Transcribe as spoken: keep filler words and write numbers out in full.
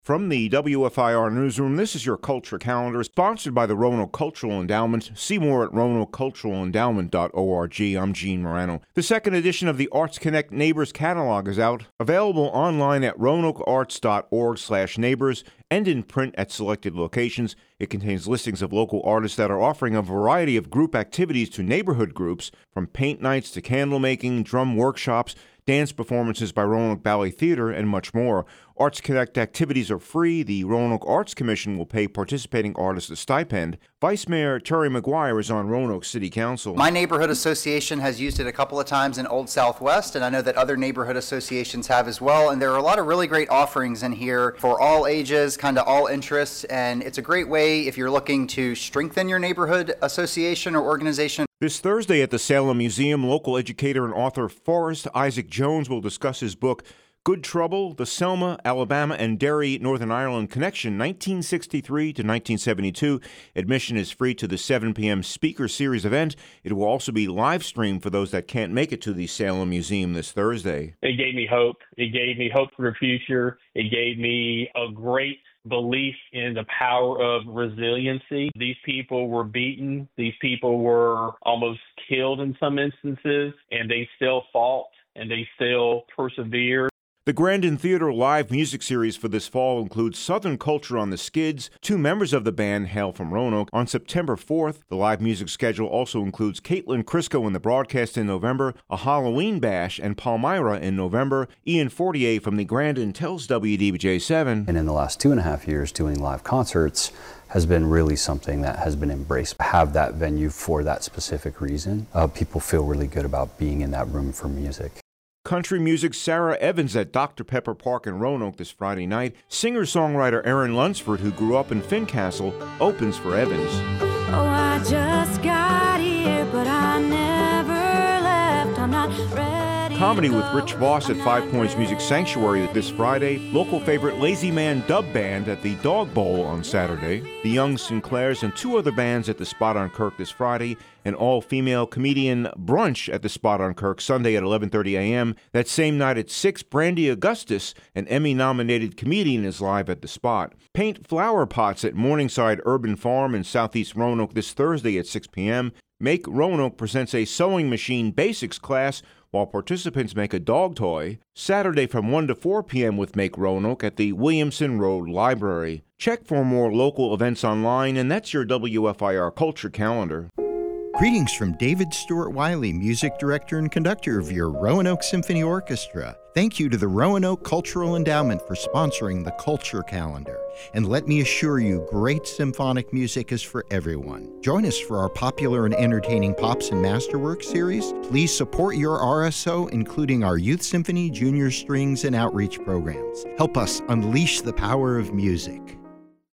From the W F I R Newsroom, this is your Culture Calendar, sponsored by the Roanoke Cultural Endowment. See more at roanoke cultural endowment dot org. I'm Gene Morano. The second edition of the Arts Connect Neighbors Catalog is out, available online at roanoke arts dot org slash neighbors and in print at selected locations. It contains listings of local artists that are offering a variety of group activities to neighborhood groups, from paint nights to candle making, drum workshops, dance performances by Roanoke Ballet Theater, and much more. Arts Connect activities are free. The Roanoke Arts Commission will pay participating artists a stipend. Vice Mayor Terry McGuire is on Roanoke City Council. My neighborhood association has used it a couple of times in Old Southwest, and I know that other neighborhood associations have as well. And there are a lot of really great offerings in here for all ages, kind of all interests, and it's a great way if you're looking to strengthen your neighborhood association or organization. This Thursday at the Salem Museum, local educator and author Forrest Isaac Jones will discuss his book, Good Trouble, The Selma, Alabama, and Derry, Northern Ireland Connection, nineteen sixty-three to nineteen seventy-two. Admission is free to the seven p.m. Speaker Series event. It will also be live streamed for those that can't make it to the Salem Museum this Thursday. It gave me hope. It gave me hope for the future. It gave me a great belief in the power of resiliency. These people were beaten. These people were almost killed in some instances, and they still fought and they still persevered. The Grandin Theater live music series for this fall includes Southern Culture on the Skids. Two members of the band hail from Roanoke. On September fourth, the live music schedule also includes Caitlin Crisco in the broadcast in November, a Halloween bash, and Palmyra in November. Ian Fortier from the Grandin tells W D B J seven. And in the last two and a half years, doing live concerts has been really something that has been embraced. Have that venue for that specific reason. Uh, people feel really good about being in that room for music. Country music Sarah Evans at Doctor Pepper Park in Roanoke this Friday night. Singer-songwriter Aaron Lunsford, who grew up in Fincastle, opens for Evans. Oh, I just got here, but I never left. I'm not ready. Comedy with Rich Voss at Five Points Music Sanctuary this Friday. Local favorite Lazy Man Dub Band at the Dog Bowl on Saturday. The Young Sinclairs and two other bands at the Spot on Kirk this Friday. An all-female comedian brunch at the Spot on Kirk Sunday at eleven thirty a.m. That same night at six, Brandy Augustus, an Emmy-nominated comedian, is live at the Spot. Paint flower pots at Morningside Urban Farm in Southeast Roanoke this Thursday at six p.m. Make Roanoke presents a sewing machine basics class while participants make a dog toy. Saturday from one to four p.m. with Make Roanoke at the Williamson Road Library. Check for more local events online, and that's your W F I R Culture Calendar. Greetings from David Stewart Wiley, music director and conductor of your Roanoke Symphony Orchestra. Thank you to the Roanoke Cultural Endowment for sponsoring the Culture Calendar. And let me assure you, great symphonic music is for everyone. Join us for our popular and entertaining Pops and Masterworks series. Please support your R S O, including our Youth Symphony, Junior Strings, and Outreach programs. Help us unleash the power of music.